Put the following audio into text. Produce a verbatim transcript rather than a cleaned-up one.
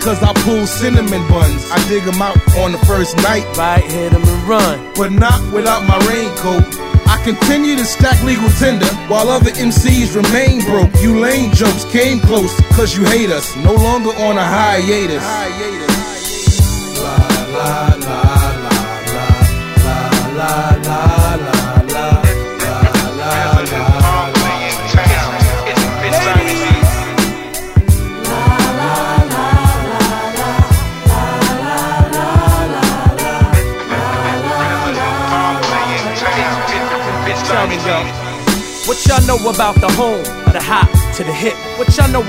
cause I pull cinnamon buns. I dig them out on the first night. Right, hit them and run. But not without my raincoat. I continue to stack legal tender while other M Cs remain broke. You lame jokes came close cause you hate us. No longer on a hiatus. La la la la la la la la la. What y'all know about the home, of the hop to the hip? What y'all know